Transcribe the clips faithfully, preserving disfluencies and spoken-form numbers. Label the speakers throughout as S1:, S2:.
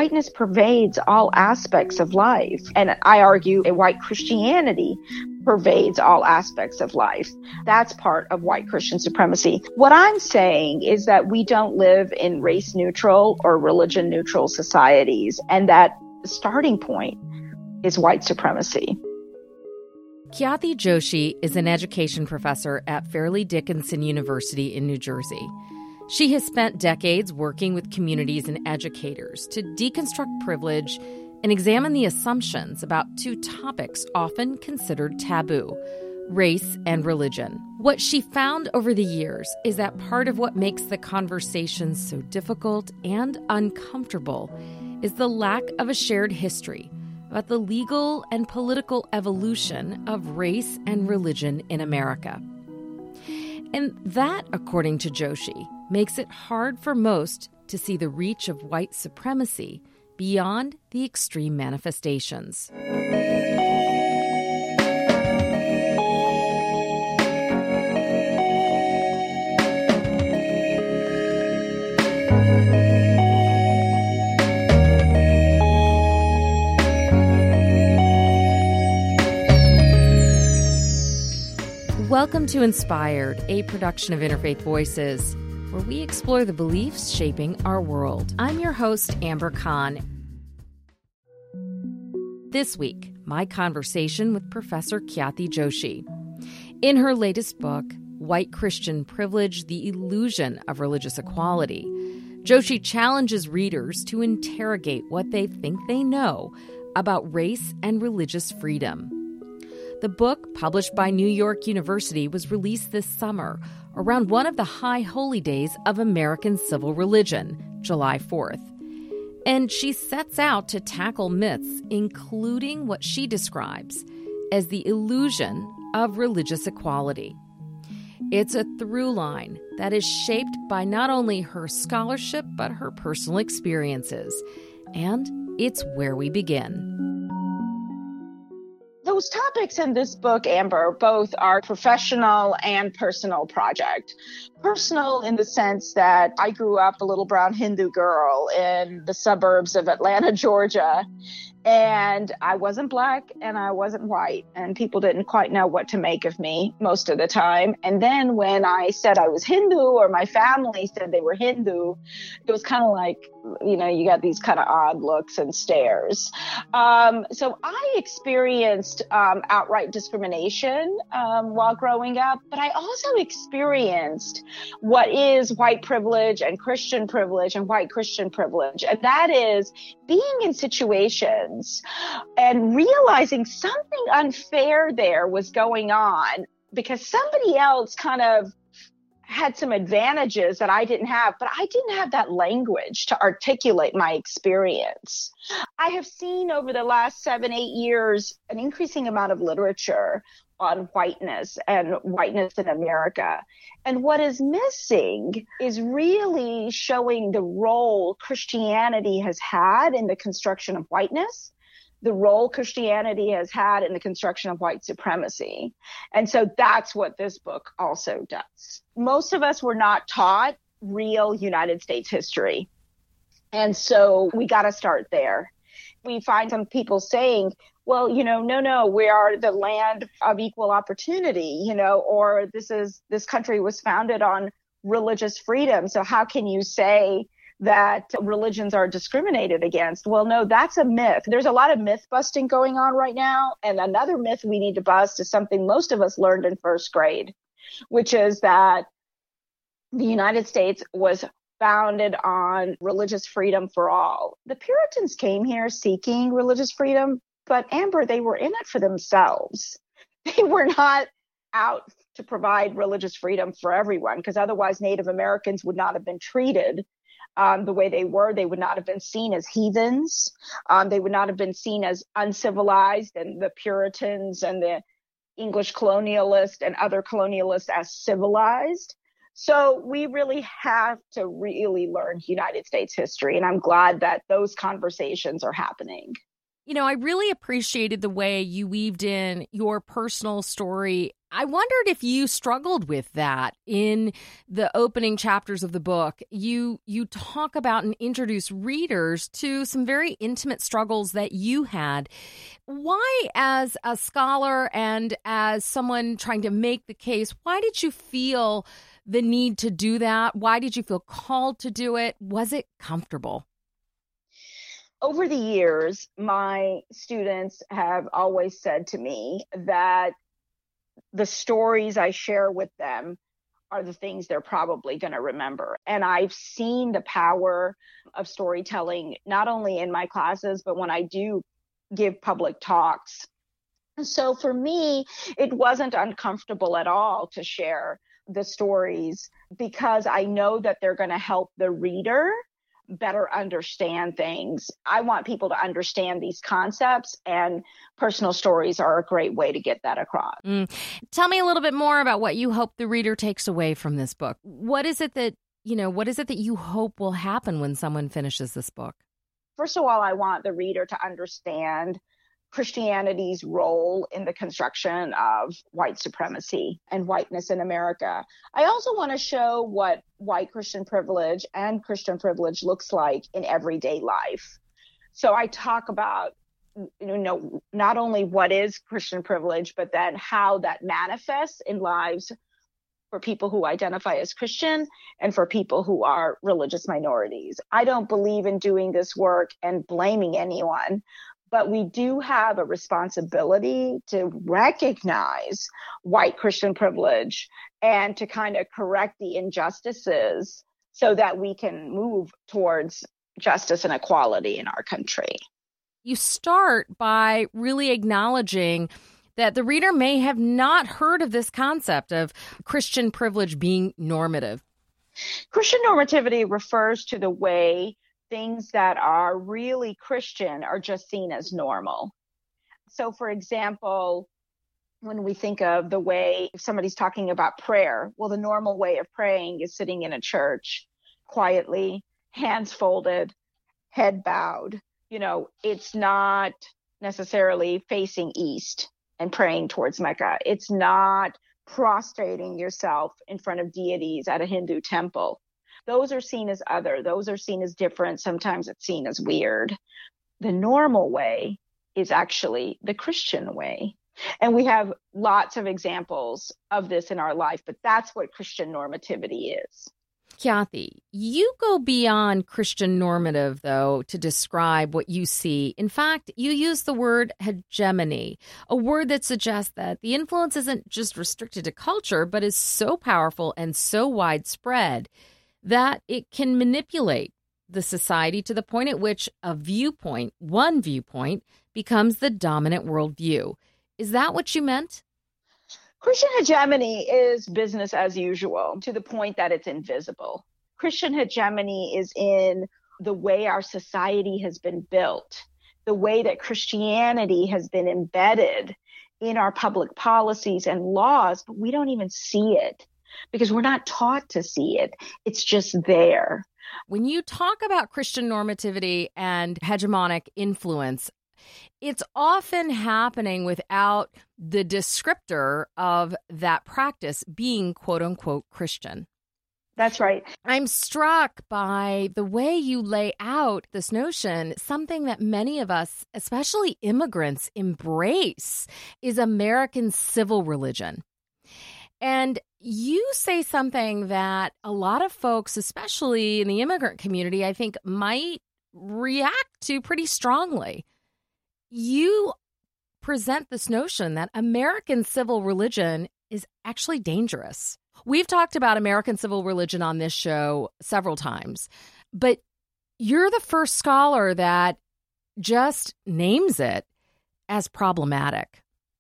S1: whiteness pervades all aspects of life. And I argue a white Christianity pervades all aspects of life. That's part of white Christian supremacy. What I'm saying is that we don't live in race neutral or religion neutral societies, and that the starting point is white supremacy.
S2: Khyati Joshi is an education professor at Fairleigh Dickinson University in New Jersey. She has spent decades working with communities and educators to deconstruct privilege and examine the assumptions about two topics often considered taboo: race and religion. What she found over the years is that part of what makes the conversation so difficult and uncomfortable is the lack of a shared history about the legal and political evolution of race and religion in America. And that, according to Joshi, makes it hard for most to see the reach of white supremacy beyond the extreme manifestations. Welcome to Inspired, a production of Interfaith Voices, where we explore the beliefs shaping our world. I'm your host, Amber Kahn. This week, my conversation with Professor Khyati Joshi. In her latest book, White Christian Privilege, The Illusion of Religious Equality, Joshi challenges readers to interrogate what they think they know about race and religious freedom. The book, published by New York University, was released this summer around one of the high holy days of American civil religion, July fourth. And she sets out to tackle myths, including what she describes as the illusion of religious equality. It's a through line that is shaped by not only her scholarship, but her personal experiences. And it's where we begin.
S1: Those topics in this book, Amber, both are professional and personal project. Personal in the sense that I grew up a little brown Hindu girl in the suburbs of Atlanta, Georgia, and I wasn't black and I wasn't white, and people didn't quite know what to make of me most of the time. And then when I said I was Hindu, or my family said they were Hindu, it was kind of like, you know, you got these kind of odd looks and stares. Um, so I experienced um, outright discrimination um, while growing up, but I also experienced what is white privilege and Christian privilege and white Christian privilege. And that is being in situations and realizing something unfair there was going on because somebody else kind of had some advantages that I didn't have, but I didn't have that language to articulate my experience. I have seen over the last seven, eight years an increasing amount of literature on whiteness and whiteness in America. And what is missing is really showing the role Christianity has had in the construction of whiteness, the role Christianity has had in the construction of white supremacy. And so that's what this book also does. Most of us were not taught real United States history. And so we got to start there. We find some people saying, well, you know, no, no, we are the land of equal opportunity, you know, or this is, this country was founded on religious freedom. So how can you say that religions are discriminated against? Well, no, that's a myth. There's a lot of myth busting going on right now. And another myth we need to bust is something most of us learned in first grade, which is that the United States was founded on religious freedom for all. The Puritans came here seeking religious freedom, but Amber, they were in it for themselves. They were not out to provide religious freedom for everyone, because otherwise Native Americans would not have been treated Um, the way they were. They would not have been seen as heathens. Um, they would not have been seen as uncivilized, and the Puritans and the English colonialists and other colonialists as civilized. So we really have to really learn United States history, and I'm glad that those conversations are happening.
S2: You know, I really appreciated the way you weaved in your personal story. I wondered if you struggled with that in the opening chapters of the book. You you talk about and introduce readers to some very intimate struggles that you had. Why, as a scholar and as someone trying to make the case, why did you feel the need to do that? Why did you feel called to do it? Was it comfortable?
S1: Over the years, my students have always said to me that the stories I share with them are the things they're probably going to remember. And I've seen the power of storytelling, not only in my classes, but when I do give public talks. So for me, it wasn't uncomfortable at all to share the stories because I know that they're going to help the reader better understand things. I want people to understand these concepts, and personal stories are a great way to get that across.
S2: Mm. Tell me a little bit more about what you hope the reader takes away from this book. What is it that, you know, what is it that you hope will happen when someone finishes this book?
S1: First of all, I want the reader to understand Christianity's role in the construction of white supremacy and whiteness in America. I also want to show what white Christian privilege and Christian privilege looks like in everyday life. So I talk about, you know, not only what is Christian privilege, but then how that manifests in lives for people who identify as Christian and for people who are religious minorities. I don't believe in doing this work and blaming anyone, but we do have a responsibility to recognize white Christian privilege and to kind of correct the injustices so that we can move towards justice and equality in our country.
S2: You start by really acknowledging that the reader may have not heard of this concept of Christian privilege being normative.
S1: Christian normativity refers to the way things that are really Christian are just seen as normal. So, for example, when we think of the way if somebody's talking about prayer, well, the normal way of praying is sitting in a church quietly, hands folded, head bowed. You know, it's not necessarily facing east and praying towards Mecca. It's not prostrating yourself in front of deities at a Hindu temple. Those are seen as other. Those are seen as different. Sometimes it's seen as weird. The normal way is actually the Christian way. And we have lots of examples of this in our life, but that's what Christian normativity is.
S2: Kathy, you go beyond Christian normative, though, to describe what you see. In fact, you use the word hegemony, a word that suggests that the influence isn't just restricted to culture, but is so powerful and so widespread that it can manipulate the society to the point at which a viewpoint, one viewpoint, becomes the dominant worldview. Is that what you meant?
S1: Christian hegemony is business as usual to the point that it's invisible. Christian hegemony is in the way our society has been built, the way that Christianity has been embedded in our public policies and laws, but we don't even see it because we're not taught to see it. It's just there.
S2: When you talk about Christian normativity and hegemonic influence, it's often happening without the descriptor of that practice being quote unquote Christian.
S1: That's right.
S2: I'm struck by the way you lay out this notion. Something that many of us, especially immigrants, embrace is American civil religion. And you say something that a lot of folks, especially in the immigrant community, I think might react to pretty strongly. You present this notion that American civil religion is actually dangerous. We've talked about American civil religion on this show several times, but you're the first scholar that just names it as problematic.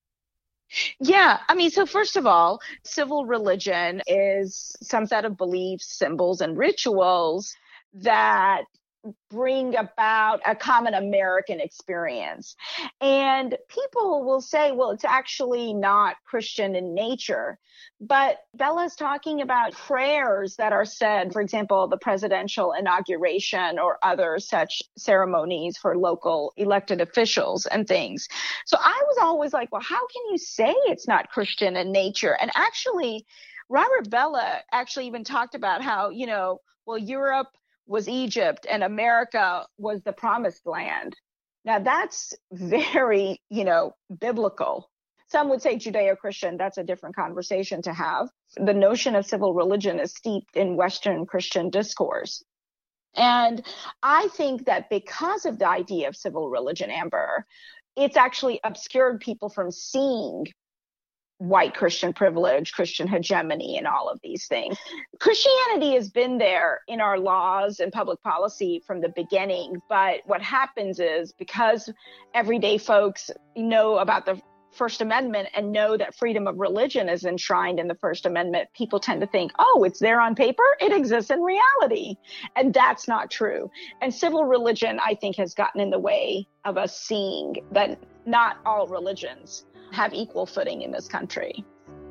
S1: Yeah, I mean, so first of all, civil religion is some set of beliefs, symbols, and rituals that bring about a common American experience. And people will say, well, it's actually not Christian in nature. But Bella's talking about prayers that are said, for example, the presidential inauguration or other such ceremonies for local elected officials and things. So I was always like, well, how can you say it's not Christian in nature? And actually, Robert Bella actually even talked about how, you know, well, Europe was Egypt and America was the promised land. Now that's very, you know, biblical. Some would say Judeo-Christian. That's a different conversation to have. The notion of civil religion is steeped in Western Christian discourse. And I think that because of the idea of civil religion, Amber, it's actually obscured people from seeing white Christian privilege, Christian hegemony, and all of these things. Christianity has been there in our laws and public policy from the beginning. But what happens is because everyday folks know about the First Amendment and know that freedom of religion is enshrined in the First Amendment, people tend to think, oh, it's there on paper, it exists in reality. And that's not true. And civil religion, I think, has gotten in the way of us seeing that not all religions have equal footing in this country.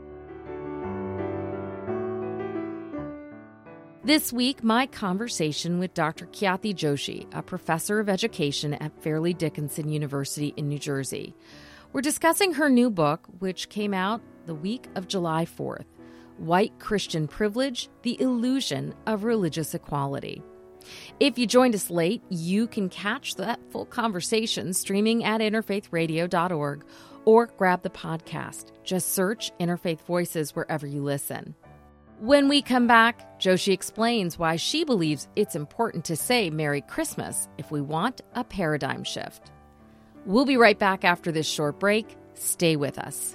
S2: This week, my conversation with Doctor Khyati Joshi, a professor of education at Fairleigh Dickinson University in New Jersey. We're discussing her new book, which came out the week of July fourth, White Christian Privilege, The Illusion of Religious Equality. If you joined us late, you can catch that full conversation streaming at interfaith radio dot org or grab the podcast. Just search Interfaith Voices wherever you listen. When we come back, Joshi explains why she believes it's important to say Merry Christmas if we want a paradigm shift. We'll be right back after this short break. Stay with us.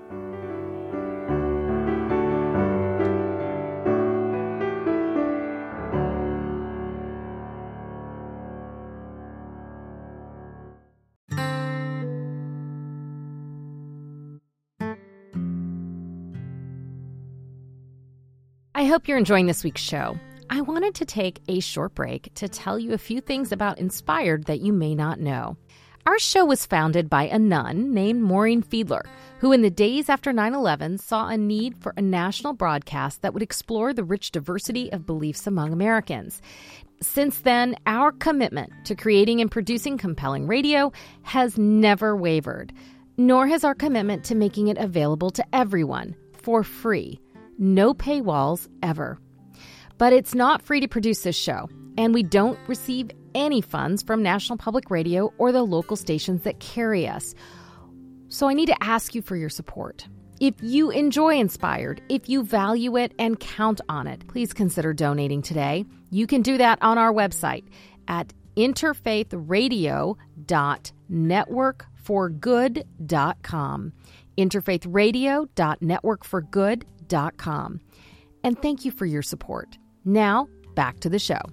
S2: I hope you're enjoying this week's show. I wanted to take a short break to tell you a few things about Inspired that you may not know. Our show was founded by a nun named Maureen Fiedler, who in the days after nine eleven saw a need for a national broadcast that would explore the rich diversity of beliefs among Americans. Since then, our commitment to creating and producing compelling radio has never wavered, nor has our commitment to making it available to everyone for free. No paywalls ever. But it's not free to produce this show, and we don't receive any funds from National Public Radio or the local stations that carry us. So I need to ask you for your support. If you enjoy Inspired, if you value it and count on it, please consider donating today. You can do that on our website at interfaith radio dot network for good dot com. interfaith radio dot network for good dot com. Com. And thank you for your support. Now, back to the show.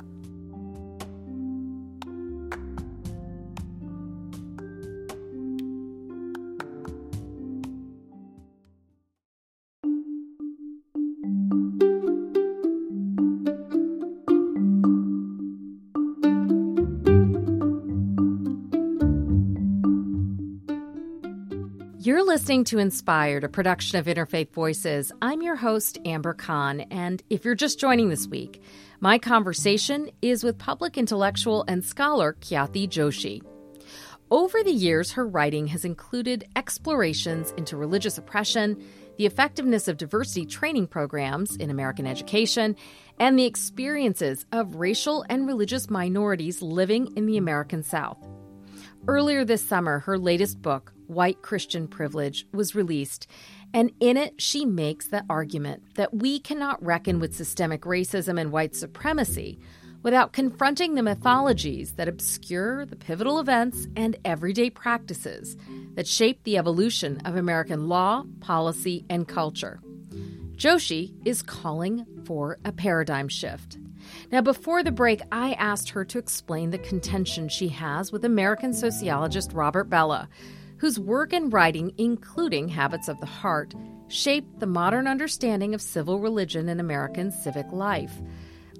S2: You're listening to Inspired, a production of Interfaith Voices. I'm your host, Amber Kahn, and if you're just joining this week, my conversation is with public intellectual and scholar Khyati Joshi. Over the years, her writing has included explorations into religious oppression, the effectiveness of diversity training programs in American education, and the experiences of racial and religious minorities living in the American South. Earlier this summer, her latest book, White Christian Privilege, was released, and in it she makes the argument that we cannot reckon with systemic racism and white supremacy without confronting the mythologies that obscure the pivotal events and everyday practices that shape the evolution of American law, policy, and culture. Joshi is calling for a paradigm shift. Now, before the break, I asked her to explain the contention she has with American sociologist Robert Bella, whose work and writing, including Habits of the Heart, shaped the modern understanding of civil religion in American civic life.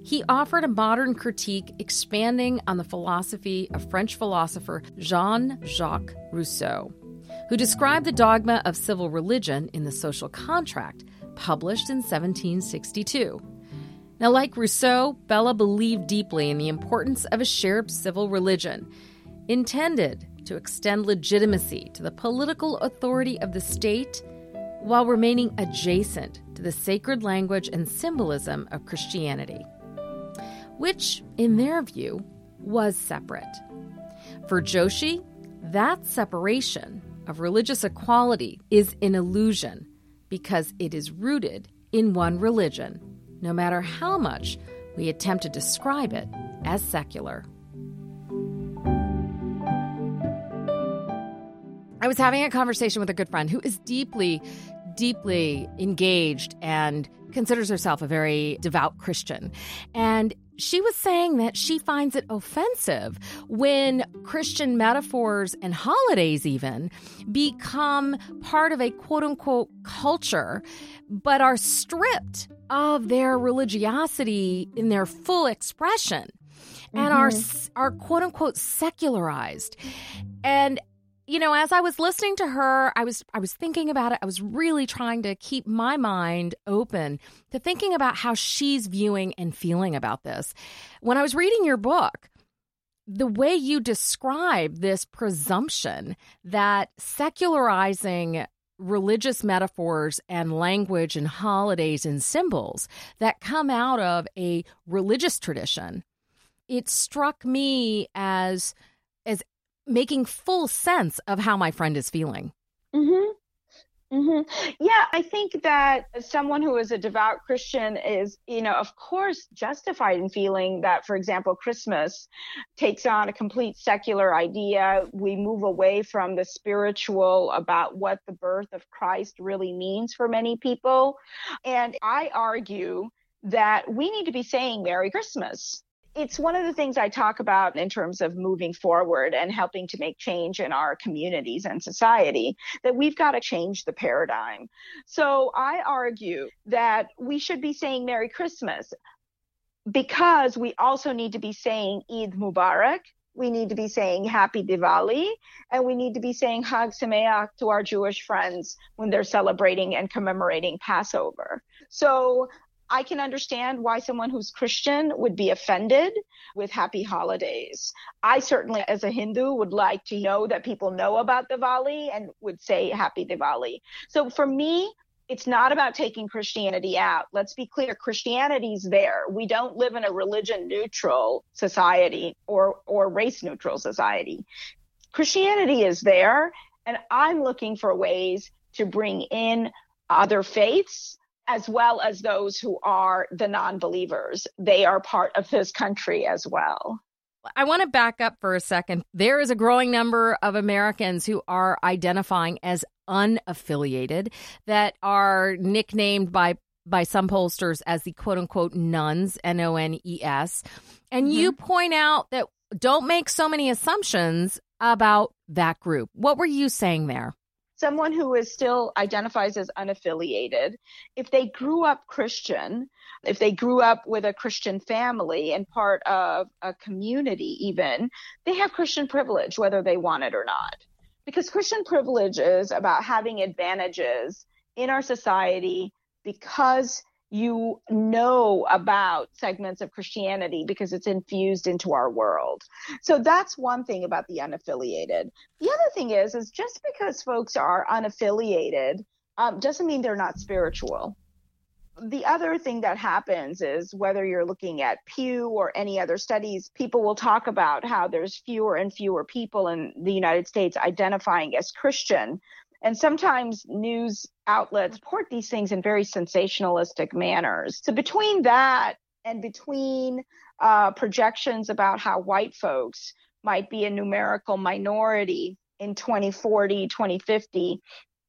S2: he offered a modern critique expanding on the philosophy of French philosopher Jean-Jacques Rousseau, who described the dogma of civil religion in The Social Contract, published in seventeen sixty-two. Now, like Rousseau, Bella believed deeply in the importance of a shared civil religion, intended to extend legitimacy to the political authority of the state while remaining adjacent to the sacred language and symbolism of Christianity, which, in their view, was separate. For Joshi, that separation of religious equality is an illusion because it is rooted in one religion, no matter how much we attempt to describe it as secular. I was having a conversation with a good friend who is deeply, deeply engaged and considers herself a very devout Christian. And she was saying that she finds it offensive when Christian metaphors and holidays even become part of a quote-unquote culture, but are stripped of their religiosity in their full expression and mm-hmm. are, are quote-unquote secularized. And you know, as I was listening to her, I was I was thinking about it. I was really trying to keep my mind open to thinking about how she's viewing and feeling about this. When I was reading your book, the way you describe this presumption that secularizing religious metaphors and language and holidays and symbols that come out of a religious tradition, it struck me as as making full sense of how my friend is feeling.
S1: Mm-hmm. Mm-hmm. Yeah, I think that someone who is a devout Christian is, you know, of course, justified in feeling that, for example, Christmas takes on a complete secular idea. We move away from the spiritual about what the birth of Christ really means for many people. And I argue that we need to be saying Merry Christmas. It's one of the things I talk about in terms of moving forward and helping to make change in our communities and society, that we've got to change the paradigm. So I argue that we should be saying Merry Christmas because we also need to be saying Eid Mubarak. We need to be saying Happy Diwali, and we need to be saying Chag Sameach to our Jewish friends when they're celebrating and commemorating Passover. So I can understand why someone who's Christian would be offended with happy holidays. I certainly, as a Hindu, would like to know that people know about Diwali and would say Happy Diwali. So for me, it's not about taking Christianity out. Let's be clear, Christianity's there. We don't live in a religion-neutral society or, or race-neutral society. Christianity is there, and I'm looking for ways to bring in other faiths, as well as those who are the non-believers. They are part of this country as well.
S2: I want to back up for a second. There is a growing number of Americans who are identifying as unaffiliated, that are nicknamed by by some pollsters as the quote-unquote nones, N O N E S. And mm-hmm. you point out that don't make so many assumptions about that group. What were you saying there?
S1: Someone who is still identifies as unaffiliated, if they grew up Christian, if they grew up with a Christian family and part of a community even, they have Christian privilege, whether they want it or not. Because Christian privilege is about having advantages in our society because you know about segments of Christianity because it's infused into our world. So that's one thing about the unaffiliated. The other thing is, is just because folks are unaffiliated um, doesn't mean they're not spiritual. The other thing that happens is whether you're looking at Pew or any other studies, people will talk about how there's fewer and fewer people in the United States identifying as Christian. And sometimes news outlets report these things in very sensationalistic manners. So between that and between uh, projections about how white folks might be a numerical minority in twenty forty, twenty fifty,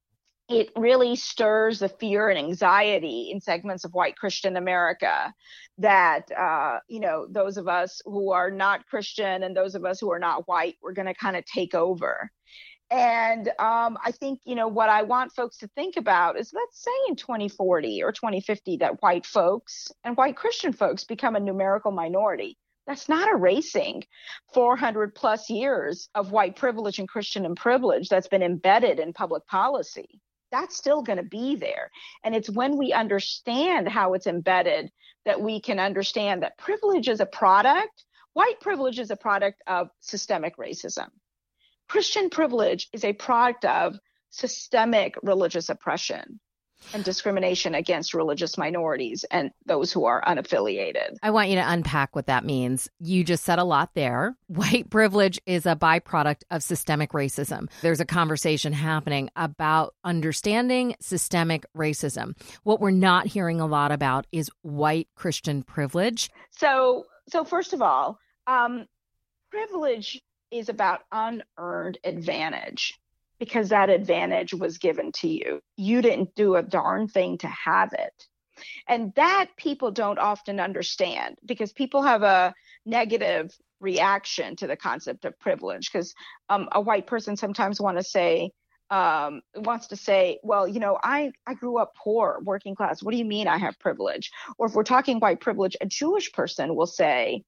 S1: it really stirs the fear and anxiety in segments of white Christian America that, uh, you know, those of us who are not Christian and those of us who are not white, we're going to kind of take over. And um, I think, you know, what I want folks to think about is, let's say in twenty forty or twenty fifty that white folks and white Christian folks become a numerical minority. That's not erasing four hundred plus years of white privilege and Christian privilege that's been embedded in public policy. That's still going to be there. And it's when we understand how it's embedded that we can understand that privilege is a product. White privilege is a product of systemic racism. Christian privilege is a product of systemic religious oppression and discrimination against religious minorities and those who are unaffiliated.
S2: I want you to unpack what that means. You just said a lot there. White privilege is a byproduct of systemic racism. There's a conversation happening about understanding systemic racism. What we're not hearing a lot about is white Christian privilege.
S1: So, so first of all, um, privilege is about unearned advantage, because that advantage was given to you. You didn't do a darn thing to have it. And that people don't often understand, because people have a negative reaction to the concept of privilege, because um, a white person sometimes want to say, um, wants to say, well, you know, I, I grew up poor, working class. What do you mean I have privilege? Or if we're talking white privilege, a Jewish person will say,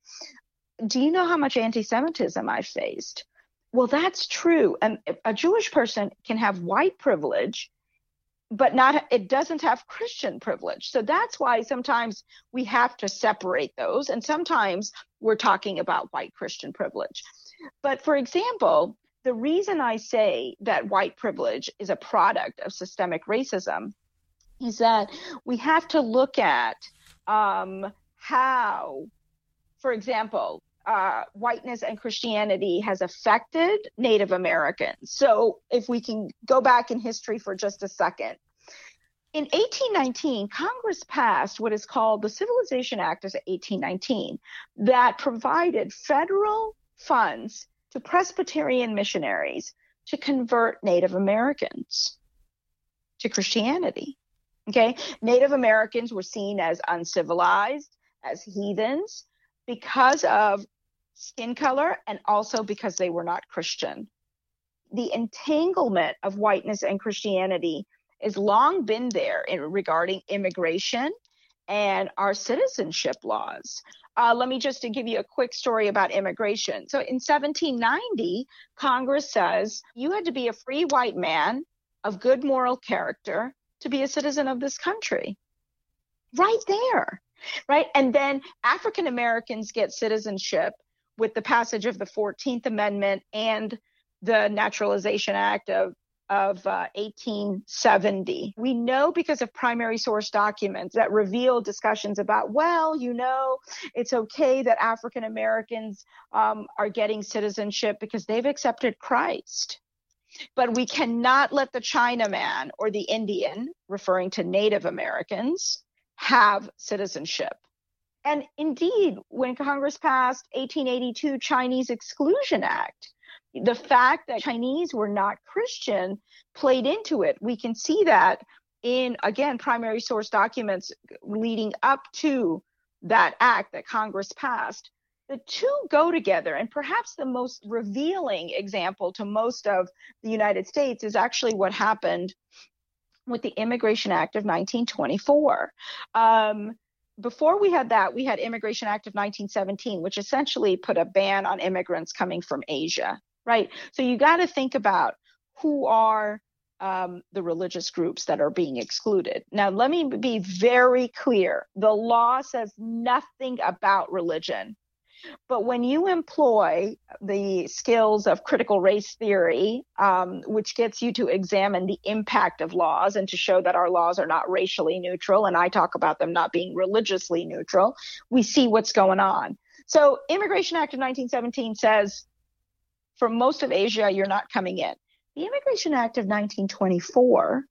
S1: do you know how much anti-Semitism I've faced? Well, that's true. And a Jewish person can have white privilege, but not, it doesn't have Christian privilege. So that's why sometimes we have to separate those. And sometimes we're talking about white Christian privilege. But for example, the reason I say that white privilege is a product of systemic racism is that we have to look at um, how, for example, Uh, whiteness and Christianity has affected Native Americans. So if we can go back in history for just a second. In eighteen nineteen, Congress passed what is called the Civilization Act of eighteen nineteen that provided federal funds to Presbyterian missionaries to convert Native Americans to Christianity. Okay, Native Americans were seen as uncivilized, as heathens, because of skin color and also because they were not Christian. The entanglement of whiteness and Christianity has long been there in regarding immigration and our citizenship laws. Uh, let me just to give you a quick story about immigration. So in seventeen ninety, Congress says you had to be a free white man of good moral character to be a citizen of this country. Right there. Right. And then African Americans get citizenship with the passage of the fourteenth Amendment and the Naturalization Act of, of uh, eighteen seventy. We know because of primary source documents that reveal discussions about, well, you know, it's okay that African Americans um, are getting citizenship because they've accepted Christ. But we cannot let the Chinaman or the Indian, referring to Native Americans, have citizenship. And indeed, when Congress passed eighteen eighty-two Chinese Exclusion Act, the fact that Chinese were not Christian played into it. We can see that in, again, primary source documents leading up to that act that Congress passed. The two go together, and perhaps the most revealing example to most of the United States is actually what happened with the Immigration Act of nineteen twenty-four. Um, before we had that, we had Immigration Act of nineteen seventeen, which essentially put a ban on immigrants coming from Asia, right? So you got to think about who are um, the religious groups that are being excluded. Now, let me be very clear. The law says nothing about religion. But when you employ the skills of critical race theory, um, which gets you to examine the impact of laws and to show that our laws are not racially neutral, and I talk about them not being religiously neutral, we see what's going on. So Immigration Act of nineteen seventeen says, for most of Asia, you're not coming in. The Immigration Act of nineteen twenty-four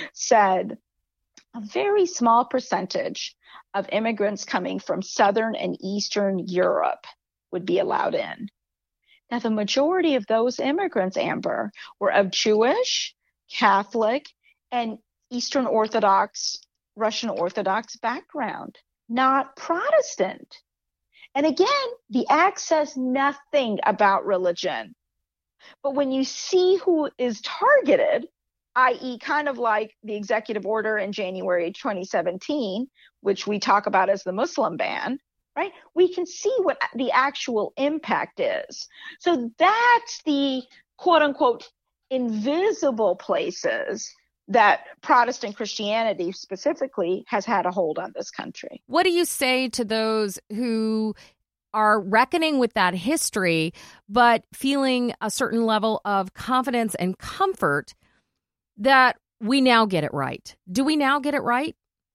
S1: said a very small percentage of immigrants coming from Southern and Eastern Europe would be allowed in. Now, the majority of those immigrants, Amber, were of Jewish, Catholic, and Eastern Orthodox, Russian Orthodox background, not Protestant. And again, the act says nothing about religion. But when you see who is targeted, that is kind of like the executive order in January twenty seventeen, which we talk about as the Muslim ban, right? We can see what the actual impact is. So that's the quote unquote invisible places that Protestant Christianity specifically has had a hold on this country.
S2: What do you say to those who are reckoning with that history, but feeling a certain level of confidence and comfort that we now get it right? Do we now get it right?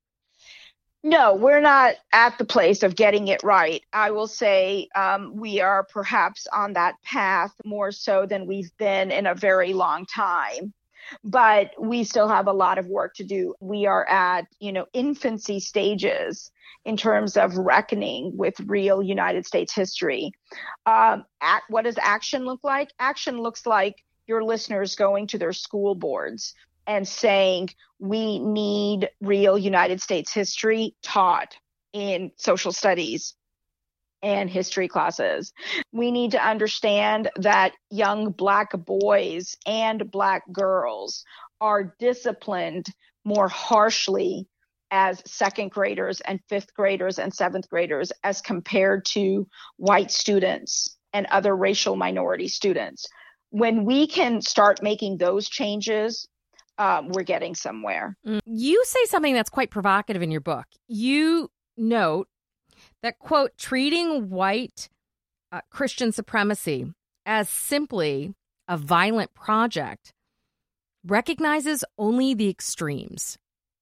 S1: No, we're not at the place of getting it right. I will say um, we are perhaps on that path more so than we've been in a very long time. But we still have a lot of work to do. We are at, you know, infancy stages in terms of reckoning with real United States history. Um, at, what does action look like? Action looks like your listeners going to their school boards and saying, we need real United States history taught in social studies and history classes. We need to understand that young Black boys and Black girls are disciplined more harshly as second graders and fifth graders and seventh graders as compared to white students and other racial minority students. When we can start making those changes, um, we're getting somewhere.
S2: You say something that's quite provocative in your book. You note that, quote, treating white uh, Christian supremacy as simply a violent project recognizes only the extremes.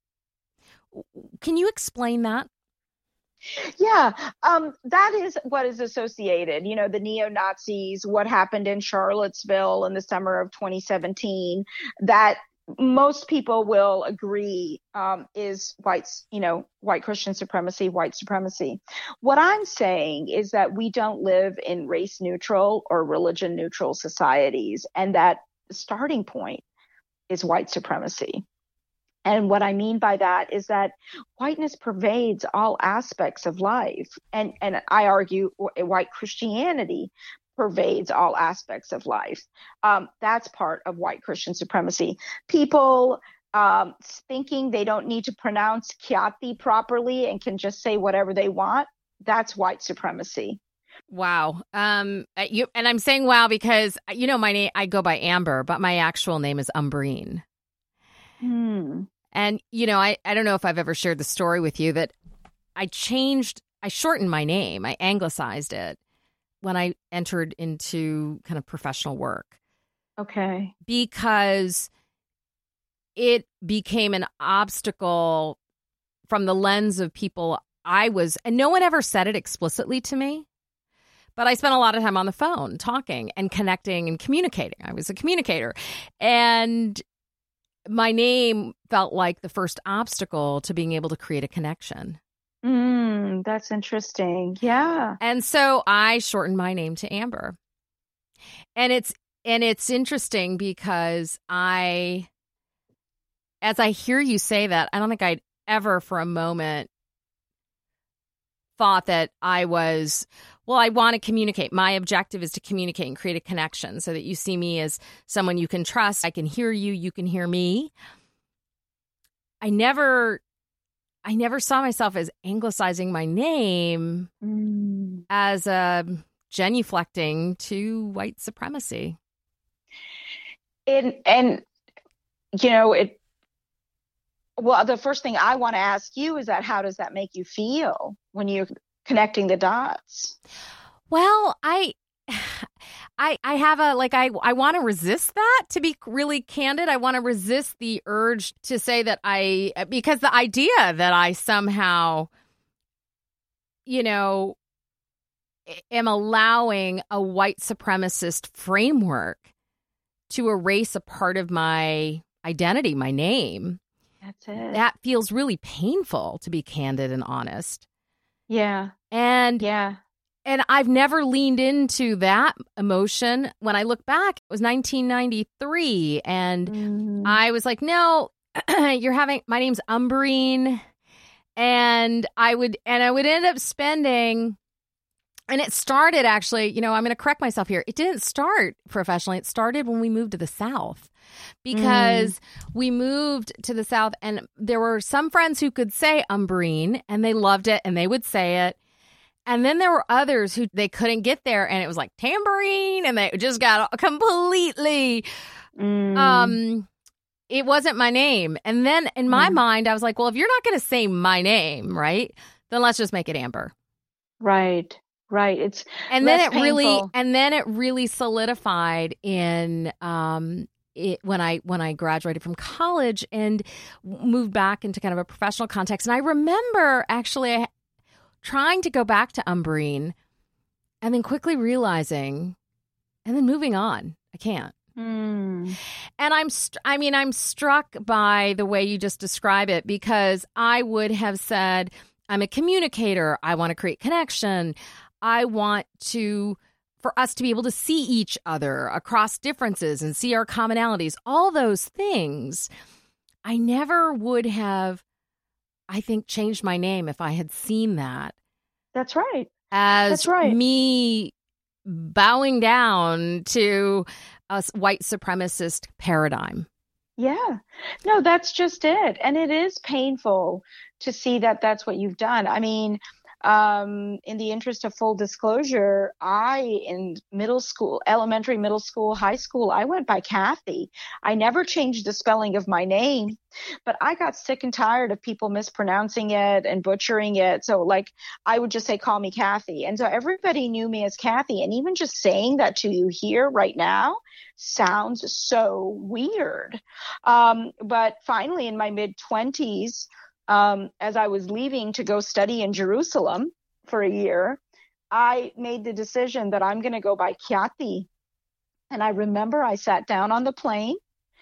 S2: Can you explain that?
S1: Yeah, um, that is what is associated. You know, the neo-Nazis, what happened in Charlottesville in the summer of twenty seventeen, that most people will agree um, is white, you know, white Christian supremacy, white supremacy. What I'm saying is that we don't live in race neutral or religion neutral societies, and that the starting point is white supremacy. And what I mean by that is that whiteness pervades all aspects of life. And, and I argue white Christianity pervades all aspects of life. Um, that's part of white Christian supremacy. People um, thinking they don't need to pronounce Kiati properly and can just say whatever they want, that's white supremacy.
S2: Wow. Um, you, and I'm saying wow because, you know, my name, I go by Amber, but my actual name is Umbreen.
S1: Hmm.
S2: And, you know, I, I don't know if I've ever shared the story with you that I changed, I shortened my name, I anglicized it when I entered into kind of professional work.
S1: Okay.
S2: Because it became an obstacle from the lens of people I was, and no one ever said it explicitly to me, but I spent a lot of time on the phone talking and connecting and communicating. I was a communicator. And my name felt like the first obstacle to being able to create a connection.
S1: Mm, that's interesting. Yeah.
S2: And so I shortened my name to Amber. And it's and it's interesting because I, as I hear you say that, I don't think I'd ever for a moment thought that I was, well, I want to communicate. My objective is to communicate and create a connection so that you see me as someone you can trust. I can hear you. You can hear me. I never, I never saw myself as anglicizing my name
S1: mm.
S2: as a genuflecting to white supremacy.
S1: And, and, you know, it, well, the first thing I want to ask you is that how does that make you feel when you're connecting the dots?
S2: Well, I, I, I have a, like, I, I want to resist that, to be really candid. I want to resist the urge to say that I, because the idea that I somehow, you know, am allowing a white supremacist framework to erase a part of my identity, my name.
S1: That's it.
S2: That feels really painful, to be candid and honest.
S1: Yeah.
S2: And
S1: yeah.
S2: And I've never leaned into that emotion. When I look back, it was nineteen ninety-three. And mm-hmm. I was like, no, you're having, my name's Umbreen. And I would, and I would end up spending And it started actually, you know, I'm going to correct myself here. It didn't start professionally. It started when we moved to the South because mm. we moved to the South and there were some friends who could say Umbreen and they loved it and they would say it. And then there were others who they couldn't get there and it was like tambourine and they just got completely, mm. um, it wasn't my name. And then in my mm. mind, I was like, well, if you're not going to say my name, right, then let's just make it Amber.
S1: Right. Right. It's
S2: and then it
S1: painful.
S2: really and then it really solidified in um it when I when I graduated from college and moved back into kind of a professional context. And I remember actually trying to go back to Umbreen and then quickly realizing and then moving on. I can't.
S1: Mm.
S2: And I'm st- I mean I'm struck by the way you just describe it because I would have said I'm a communicator. I want to create connection. I want to, for us to be able to see each other across differences and see our commonalities, all those things. I never would have, I think, changed my name if I had seen that.
S1: That's right.
S2: As
S1: That's right.
S2: me bowing down to a white supremacist paradigm.
S1: Yeah. No, that's just it. And it is painful to see that that's what you've done. I mean, Um, in the interest of full disclosure, I, in middle school, elementary, middle school, high school, I went by Kathy. I never changed the spelling of my name, but I got sick and tired of people mispronouncing it and butchering it. So like, I would just say, call me Kathy. And so everybody knew me as Kathy. And even just saying that to you here right now sounds so weird. Um, but finally in my mid twenties, Um, as I was leaving to go study in Jerusalem for a year, I made the decision that I'm going to go by Kyati. And I remember I sat down on the plane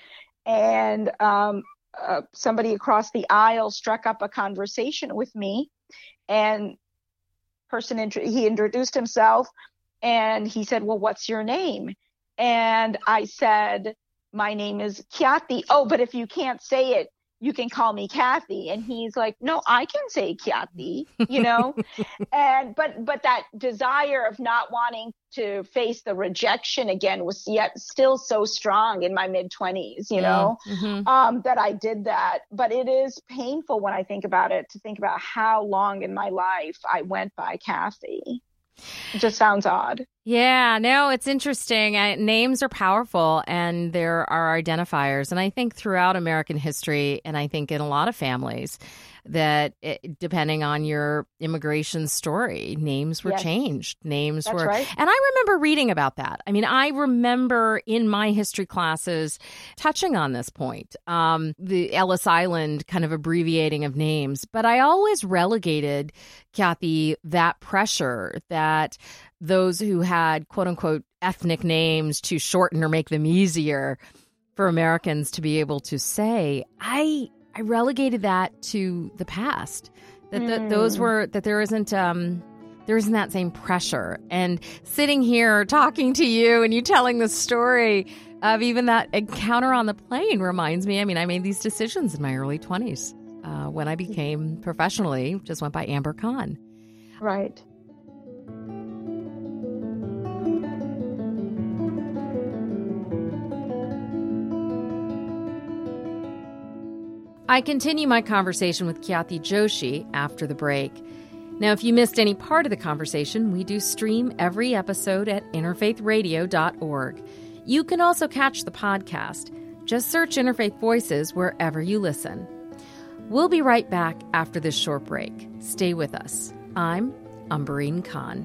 S1: and um, uh, somebody across the aisle struck up a conversation with me. And person int- he introduced himself and he said, well, what's your name? And I said, my name is Kyati. Oh, but if you can't say it, you can call me Kathy. And he's like, no, I can say Kyati, you know, and, but, but that desire of not wanting to face the rejection again was yet still so strong in my mid twenties, you know, mm-hmm. um, that I did that. But it is painful when I think about it, to think about how long in my life I went by Kathy. It just sounds odd.
S2: Yeah, no, it's interesting. I, names are powerful and there are identifiers. And I think throughout American history, and I think in a lot of families, that it, depending on your immigration story, names were yes. changed. Names
S1: That's
S2: were.
S1: Right.
S2: And I remember reading about that. I mean, I remember in my history classes touching on this point, um, the Ellis Island kind of abbreviating of names. But I always relegated, Kathy, that pressure that those who had, quote unquote, ethnic names to shorten or make them easier for Americans to be able to say, I I relegated that to the past, that the, mm. those were, that there isn't, um, there isn't that same pressure. And sitting here talking to you and you telling the story of even that encounter on the plane reminds me, I mean, I made these decisions in my early twenties uh, when I became professionally, just went by Amber Khan.
S1: Right.
S2: I continue my conversation with Kyati Joshi after the break. Now, if you missed any part of the conversation, we do stream every episode at interfaith radio dot org. You can also catch the podcast. Just search Interfaith Voices wherever you listen. We'll be right back after this short break. Stay with us. I'm Umbreen Khan.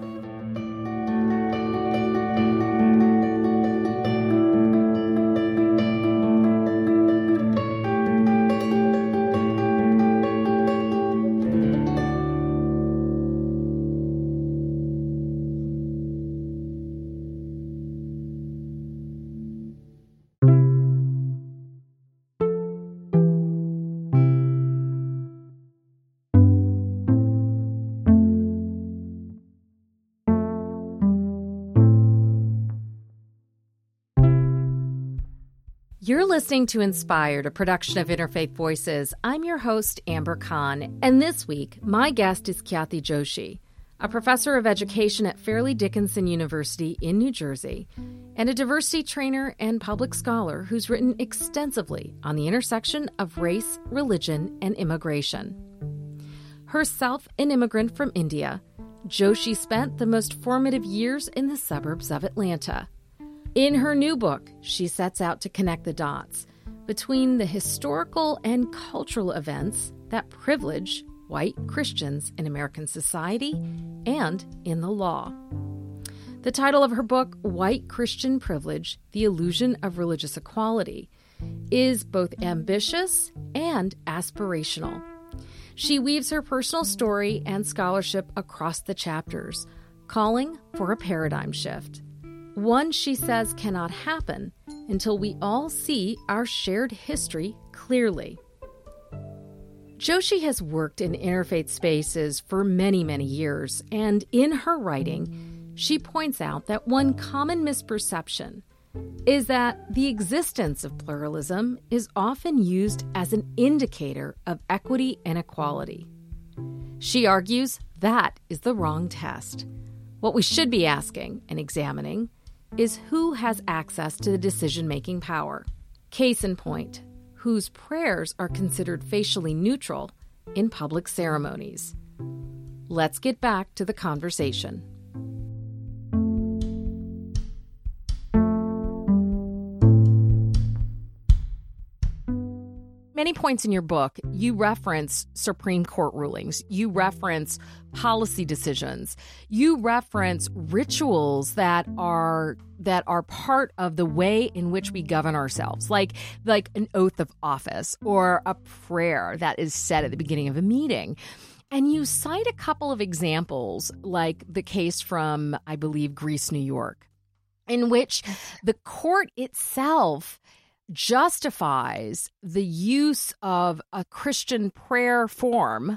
S2: You're listening to Inspired, a production of Interfaith Voices. I'm your host, Amber Khan, and this week, my guest is Kyati Joshi. a professor of education at Fairleigh Dickinson University in New Jersey, and a diversity trainer and public scholar who's written extensively on the intersection of race, religion, and immigration. Herself an immigrant from India, Joshi spent the most formative years in the suburbs of Atlanta. In her new book, she sets out to connect the dots between the historical and cultural events that privilege white Christians in American society and in the law. The title of her book, White Christian Privilege: The Illusion of Religious Equality, is both ambitious and aspirational. She weaves her personal story and scholarship across the chapters, calling for a paradigm shift. One she says cannot happen until we all see our shared history clearly. Joshi has worked in interfaith spaces for many, many years, and in her writing, she points out that one common misperception is that the existence of pluralism is often used as an indicator of equity and equality. She argues that is the wrong test. What we should be asking and examining is who has access to the decision-making power. Case in point, whose prayers are considered facially neutral in public ceremonies. Let's get back to the conversation. Many points in your book, you reference Supreme Court rulings, you reference policy decisions, you reference rituals that are that are part of the way in which we govern ourselves, like like an oath of office or a prayer that is said at the beginning of a meeting. And you cite a couple of examples, like the case from, I believe, Greece, New York, in which the court itself justifies the use of a Christian prayer form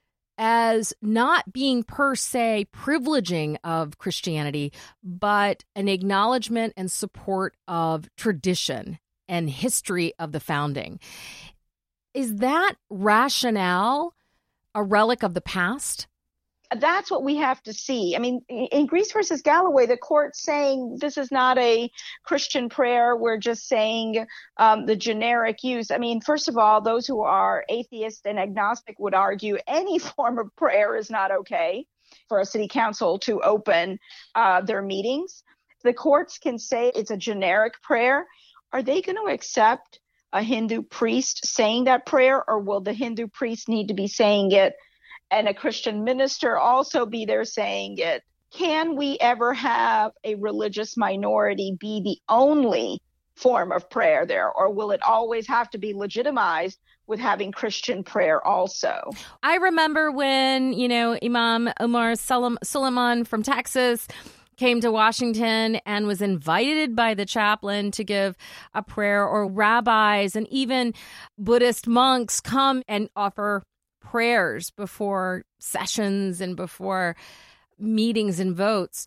S2: as not being per se privileging of Christianity, but an acknowledgement and support of tradition and history of the founding. Is that rationale a relic of the past?
S1: That's what we have to see. I mean, in Greece versus Galloway, the court's saying this is not a Christian prayer. We're just saying um, the generic use. I mean, first of all, those who are atheist and agnostic would argue any form of prayer is not okay for a city council to open uh, their meetings. The courts can say it's a generic prayer. Are they going to accept a Hindu priest saying that prayer, or will the Hindu priest need to be saying it and a Christian minister also be there saying it? Can we ever have a religious minority be the only form of prayer there, or will it always have to be legitimized with having Christian prayer also?
S2: I remember when, you know, Imam Omar Suleiman from Texas came to Washington and was invited by the chaplain to give a prayer, or rabbis and even Buddhist monks come and offer prayers before sessions and before meetings and votes.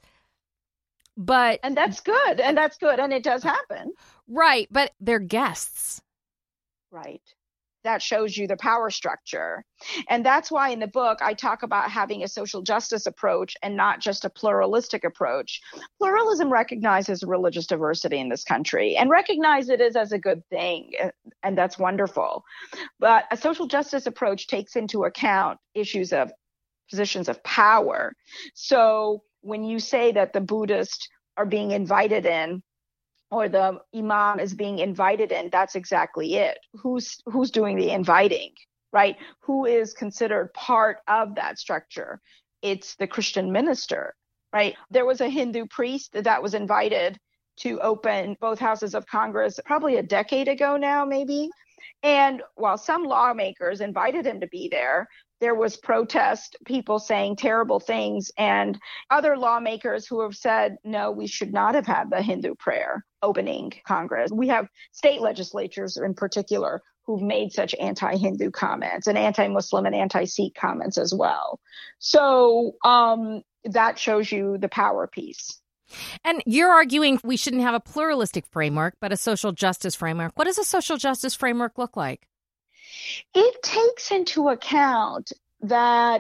S2: But
S1: and that's good. And that's good. And it does happen.
S2: Right. But they're guests.
S1: Right. That shows you the power structure. And that's why in the book, I talk about having a social justice approach and not just a pluralistic approach. Pluralism recognizes religious diversity in this country and recognizes it as, as a good thing. And that's wonderful. But a social justice approach takes into account issues of positions of power. So when you say that the Buddhists are being invited in, or the imam is being invited in, that's exactly it. Who's who's doing the inviting, right? Who is considered part of that structure? It's the Christian minister, right? There was a Hindu priest that was invited to open both houses of Congress probably a decade ago now, maybe. And while some lawmakers invited him to be there, there was protest, people saying terrible things, and other lawmakers who have said, no, we should not have had the Hindu prayer opening Congress. We have state legislatures in particular who've made such anti-Hindu comments and anti-Muslim and anti-Sikh comments as well. So um, that shows you the power piece.
S2: And you're arguing we shouldn't have a pluralistic framework, but a social justice framework. What does a social justice framework look like?
S1: It takes into account that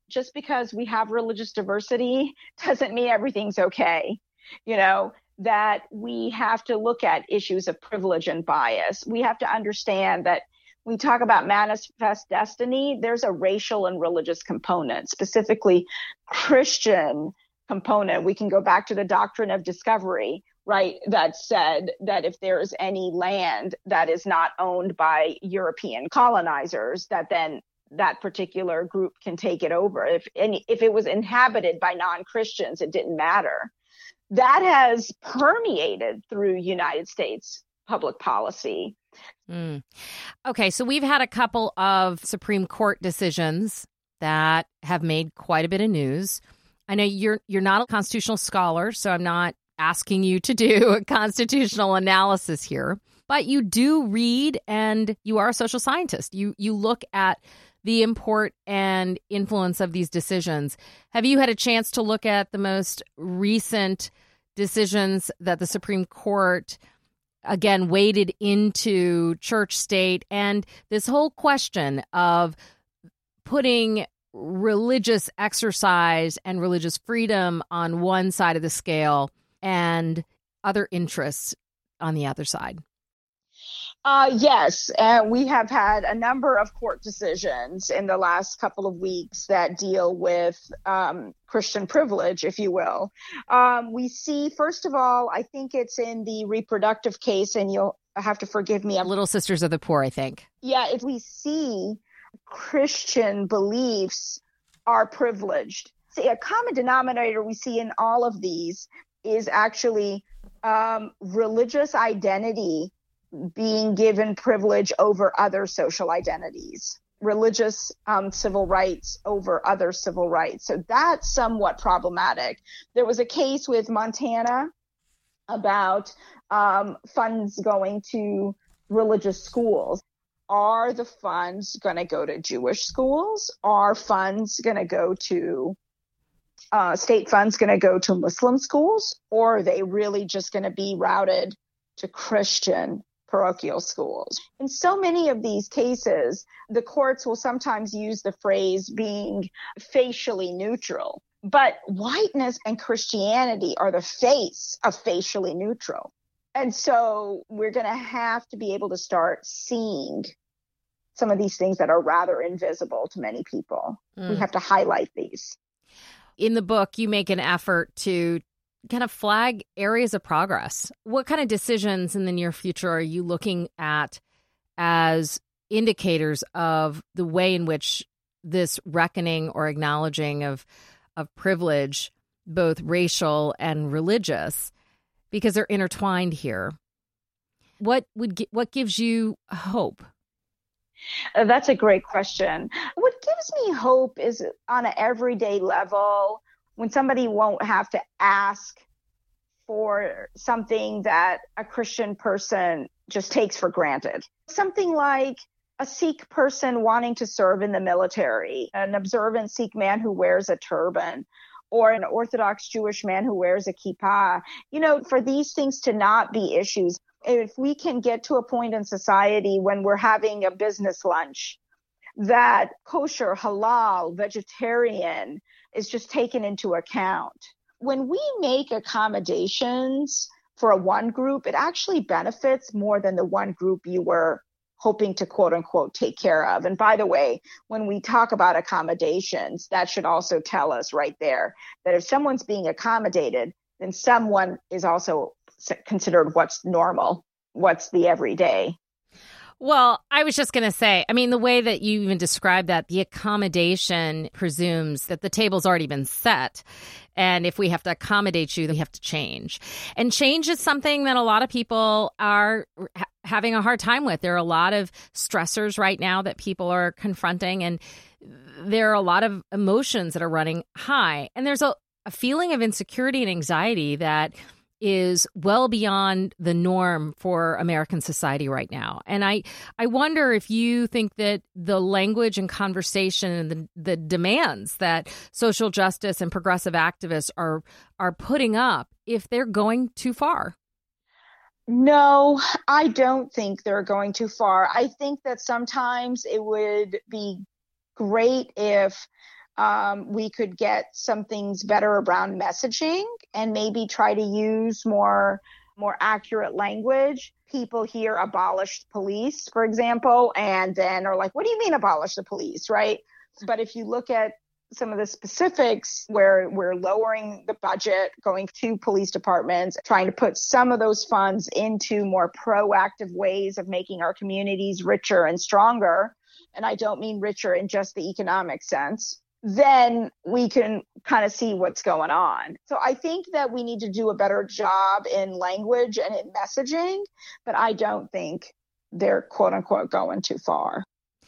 S1: just because we have religious diversity doesn't mean everything's okay. You know, that we have to look at issues of privilege and bias. We have to understand that when we talk about manifest destiny, there's a racial and religious component, specifically Christian component. We can go back to the doctrine of discovery, right? That said that if there is any land that is not owned by European colonizers, that then that particular group can take it over. If any, if it was inhabited by non-Christians, it didn't matter. That has permeated through United States public policy.
S2: Mm. Okay, so we've had a couple of Supreme Court decisions that have made quite a bit of news. I know you're you're not a constitutional scholar, so I'm not asking you to do a constitutional analysis here, but you do read and you are a social scientist. You you look at the import and influence of these decisions. Have you had a chance to look at the most recent decisions that the Supreme Court, again, waded into church state and this whole question of putting religious exercise and religious freedom on one side of the scale and other interests on the other side?
S1: Uh, yes, and we have had a number of court decisions in the last couple of weeks that deal with um, Christian privilege, if you will. Um, we see, first of all, I think it's in the reproductive case, and you'll have to forgive me.
S2: Little Sisters of the Poor, I think.
S1: Yeah, if we see Christian beliefs are privileged. See, a common denominator we see in all of these is actually um, religious identity being given privilege over other social identities, religious um, civil rights over other civil rights. So that's somewhat problematic. There was a case with Montana about um, funds going to religious schools. Are the funds going to go to Jewish schools? Are funds going to go to uh, state funds going to go to Muslim schools? Or are they really just going to be routed to Christian parochial schools? In so many of these cases, the courts will sometimes use the phrase being facially neutral, but whiteness and Christianity are the face of facially neutral. And so we're going to have to be able to start seeing some of these things that are rather invisible to many people. Mm. We have to highlight these.
S2: In the book, you make an effort to kind of flag areas of progress. What kind of decisions in the near future are you looking at as indicators of the way in which this reckoning or acknowledging of of privilege, both racial and religious, because they're intertwined here? What would what gives you hope?
S1: Uh, that's a great question. What gives me hope is on an everyday level, when somebody won't have to ask for something that a Christian person just takes for granted. Something like a Sikh person wanting to serve in the military, an observant Sikh man who wears a turban, or an Orthodox Jewish man who wears a kippah. You know, for these things to not be issues, if we can get to a point in society when we're having a business lunch that kosher, halal, vegetarian is just taken into account. When we make accommodations for a one group, it actually benefits more than the one group you were hoping to quote unquote take care of. And by the way, when we talk about accommodations, that should also tell us right there that if someone's being accommodated, then someone is also considered what's normal, what's the everyday.
S2: Well, I was just going to say, I mean, the way that you even described that, the accommodation presumes that the table's already been set. And if we have to accommodate you, we have to change. And change is something that a lot of people are ha- having a hard time with. There are a lot of stressors right now that people are confronting, and there are a lot of emotions that are running high. And there's a, a feeling of insecurity and anxiety that is well beyond the norm for American society right now. And I, I wonder if you think that the language and conversation and the, the demands that social justice and progressive activists are are putting up, if they're going too far.
S1: No, I don't think they're going too far. I think that sometimes it would be great if Um, we could get some things better around messaging and maybe try to use more, more accurate language. People here abolished police, for example, and then are like, what do you mean abolish the police, right? But if you look at some of the specifics where we're lowering the budget, going to police departments, trying to put some of those funds into more proactive ways of making our communities richer and stronger, and I don't mean richer in just the economic sense, then we can kind of see what's going on. So I think that we need to do a better job in language and in messaging, but I don't think they're quote unquote going too far.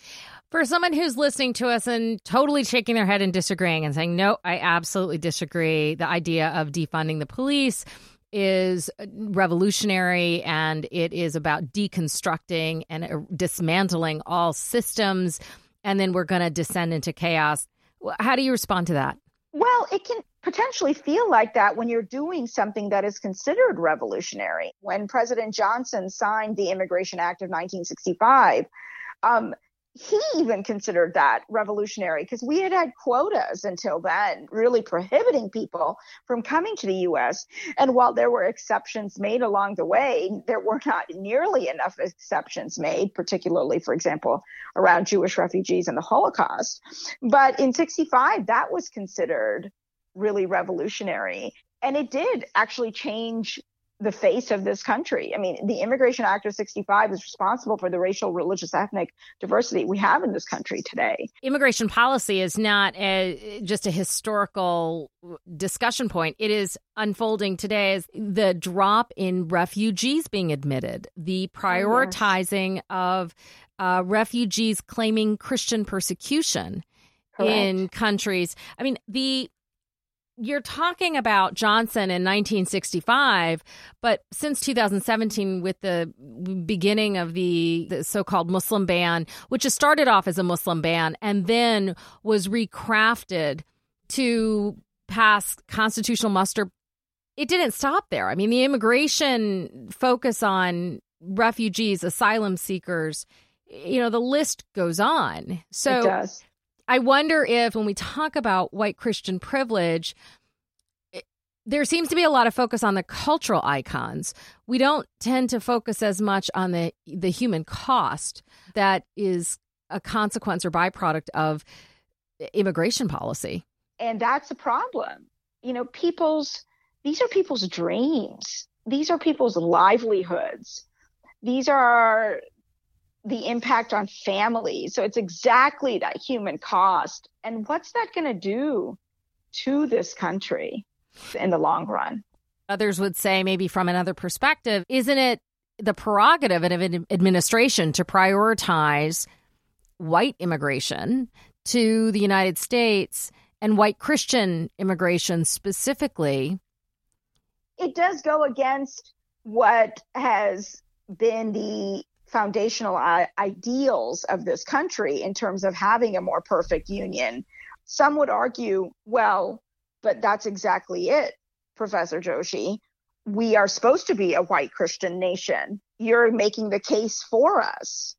S2: For someone who's listening to us and totally shaking their head and disagreeing and saying, no, I absolutely disagree. The idea of defunding the police is revolutionary, and it is about deconstructing and dismantling all systems, and then we're going to descend into chaos. How do you respond to that?
S1: Well, it can potentially feel like that when you're doing something that is considered revolutionary. When President Johnson signed the Immigration Act of nineteen sixty-five, um, he even considered that revolutionary because we had had quotas until then, really prohibiting people from coming to the U S. And while there were exceptions made along the way, there were not nearly enough exceptions made, particularly, for example, around Jewish refugees and the Holocaust. But in sixty-five, that was considered really revolutionary. And it did actually change the face of this country. I mean, the Immigration Act of sixty-five is responsible for the racial, religious, ethnic diversity we have in this country today.
S2: Immigration policy is not a, just a historical discussion point. It is unfolding today as the drop in refugees being admitted, the prioritizing yes. of uh, refugees claiming Christian persecution Correct. In countries. I mean, the You're talking about Johnson in nineteen sixty-five, but since two thousand seventeen, with the beginning of the, the so-called Muslim ban, which has started off as a Muslim ban and then was recrafted to pass constitutional muster, it didn't stop there. I mean, the immigration focus on refugees, asylum seekers, you know, the list goes on. So
S1: it does.
S2: I wonder if when we talk about white Christian privilege, it, there seems to be a lot of focus on the cultural icons. We don't tend to focus as much on the, the human cost that is a consequence or byproduct of immigration policy.
S1: And that's a problem. You know, people's, these are people's dreams. These are people's livelihoods. These are the impact on families. So it's exactly that human cost. And what's that going to do to this country in the long run?
S2: Others would say, maybe from another perspective, isn't it the prerogative of an administration to prioritize white immigration to the United States and white Christian immigration specifically?
S1: It does go against what has been the foundational ideals of this country in terms of having a more perfect union. Some would argue, well, but that's exactly it, Professor Joshi. We are supposed to be a white Christian nation. You're making the case for us.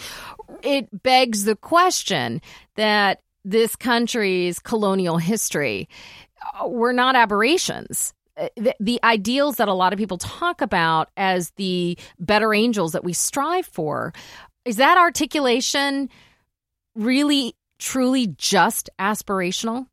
S2: It begs the question that this country's colonial history were not aberrations. The, the ideals that a lot of people talk about as the better angels that we strive for, is that articulation really, truly just aspirational?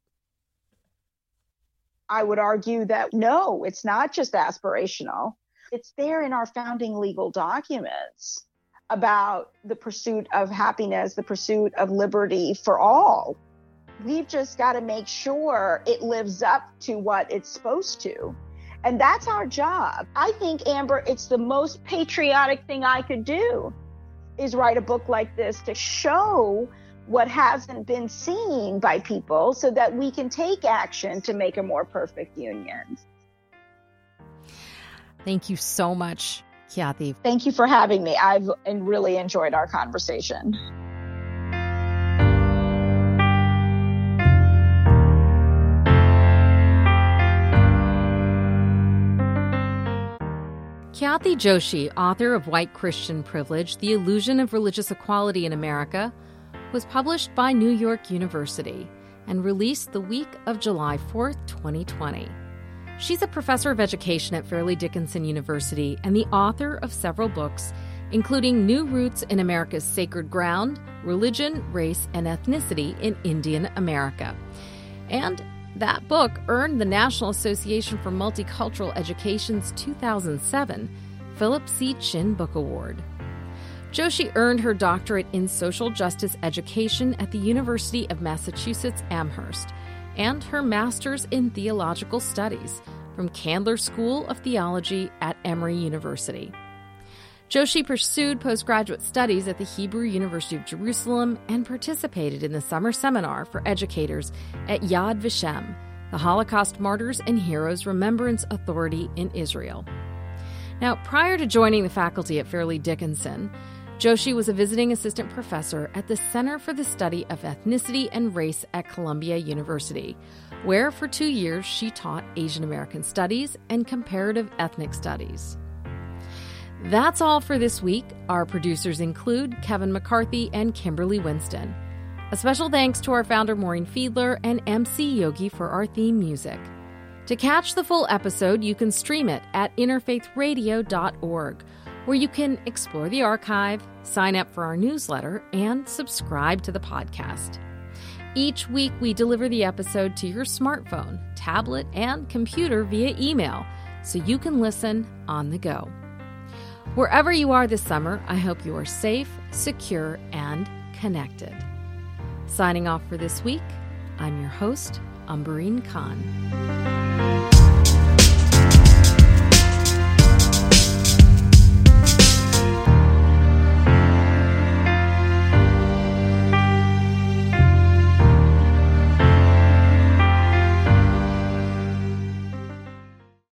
S1: I would argue that no, it's not just aspirational. It's there in our founding legal documents about the pursuit of happiness, the pursuit of liberty for all. We've just got to make sure it lives up to what it's supposed to. And that's our job. I think, Amber, it's the most patriotic thing I could do is write a book like this to show what hasn't been seen by people so that we can take action to make a more perfect union.
S2: Thank you so much, Kyathi.
S1: Thank you for having me. I've really enjoyed our conversation.
S2: Kyathi Joshi, author of White Christian Privilege, The Illusion of Religious Equality in America, was published by New York University. and released the week of July fourth, twenty twenty. She's a professor of education at Fairleigh Dickinson University and the author of several books, including New Roots in America's Sacred Ground, Religion, Race, and Ethnicity in Indian America. And that book earned the National Association for Multicultural Education's two thousand seven Philip C. Chin Book Award. Joshi earned her doctorate in social justice education at the University of Massachusetts Amherst and her master's in theological studies from Candler School of Theology at Emory University. Joshi pursued postgraduate studies at the Hebrew University of Jerusalem and participated in the summer seminar for educators at Yad Vashem, the Holocaust Martyrs and Heroes Remembrance Authority in Israel. Now, prior to joining the faculty at Fairleigh Dickinson, Joshi was a visiting assistant professor at the Center for the Study of Ethnicity and Race at Columbia University, where for two years she taught Asian American Studies and Comparative Ethnic Studies. That's all for this week. Our producers include Kevin McCarthy and Kimberly Winston. A special thanks to our founder Maureen Fiedler and M C Yogi for our theme music. To catch the full episode, you can stream it at interfaith radio dot org, where you can explore the archive, sign up for our newsletter, and subscribe to the podcast. Each week, we deliver the episode to your smartphone, tablet, and computer via email, so you can listen on the go. Wherever you are this summer, I hope you are safe, secure, and connected. Signing off for this week, I'm your host, Umbereen Khan.